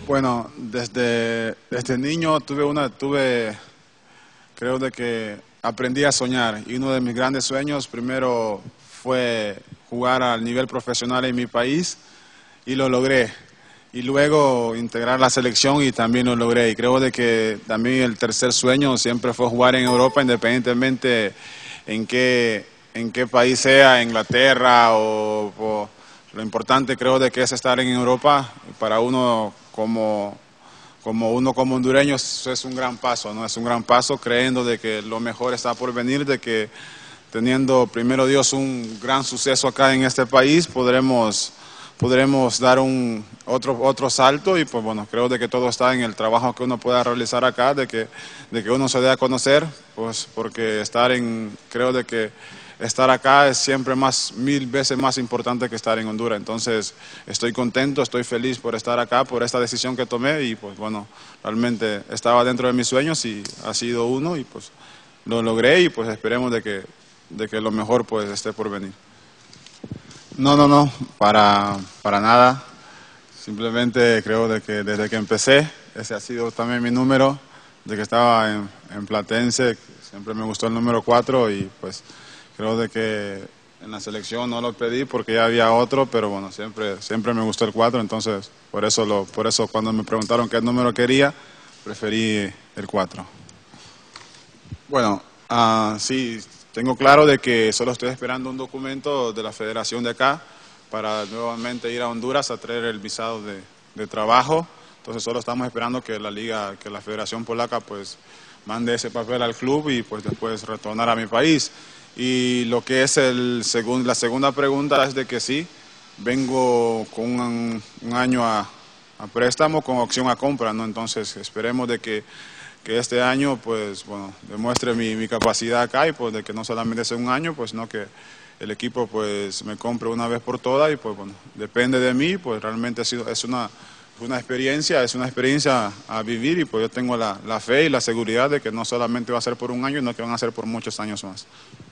Bueno, desde niño creo de que aprendí a soñar y uno de mis grandes sueños primero fue jugar al nivel profesional en mi país y lo logré. Y luego integrar la selección y también lo logré. Y creo de que también el tercer sueño siempre fue jugar en Europa, independientemente en qué país sea, Inglaterra o lo importante creo de que es estar en Europa. Para uno como hondureño eso es un gran paso, ¿no? Es un gran paso creyendo de que lo mejor está por venir, de que teniendo primero Dios un gran suceso acá en este país podremos dar otro salto y pues bueno, creo de que todo está en el trabajo que uno pueda realizar acá, de que uno se dé a conocer, pues porque creo de que estar acá es siempre mil veces más importante que estar en Honduras. Entonces estoy contento, estoy feliz por estar acá, por esta decisión que tomé y pues bueno, realmente estaba dentro de mis sueños y ha sido uno y pues lo logré y pues esperemos de que lo mejor pues esté por venir. No, para nada. Simplemente creo de que desde que empecé, ese ha sido también mi número, de que estaba en Platense, siempre me gustó el número 4 y pues creo de que en la selección no lo pedí porque ya había otro, pero bueno, siempre me gustó el 4, entonces por eso cuando me preguntaron qué número quería, preferí el 4. Bueno, sí, tengo claro de que solo estoy esperando un documento de la federación de acá para nuevamente ir a Honduras a traer el visado de trabajo. Entonces solo estamos esperando que la Federación Polaca pues mande ese papel al club y pues después retornar a mi país. Y lo que es la segunda pregunta es de que sí, vengo con un año a préstamo con opción a compra, ¿no? Entonces esperemos de que este año pues bueno demuestre mi capacidad acá y pues de que no solamente sea un año pues sino que el equipo pues me compre una vez por todas y pues bueno depende de mí, pues realmente es una experiencia a vivir y pues yo tengo la fe y la seguridad de que no solamente va a ser por un año sino que van a ser por muchos años más.